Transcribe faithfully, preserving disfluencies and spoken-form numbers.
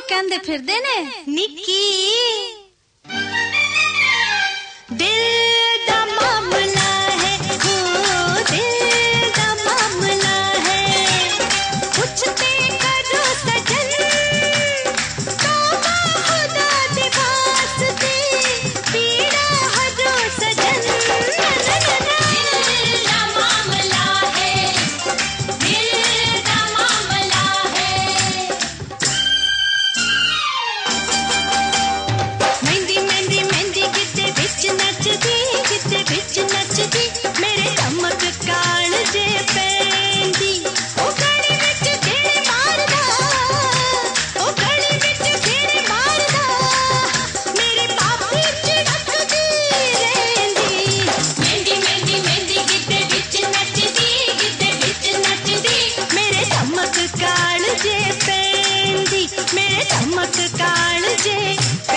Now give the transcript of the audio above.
कहंदे फिरदे ने निक्की दिल दा मामला है, हो दिल दा मामला है, पूछते करो सजन तौबा खुदा दे वास्ते, पीड़ा हजो सजन। दिल दा मामला है, दिल दा मामला है। मेहंदी मेहंदी मेहंदी किते बिच नचदी, किते बिच नचदी, मेरे चमक कालजे पैंदी, ओ गली विच गेड़े मारदा, ओ गली विच गेड़े मारदा, मेरे पापी झड़कदी रहिंदी। मेहंदी मेहंदी मेहंदी किते बिच नचदी, किते बिच नचदी, मेरे चमक कालजे पैंदी, मेरे चमक कालजे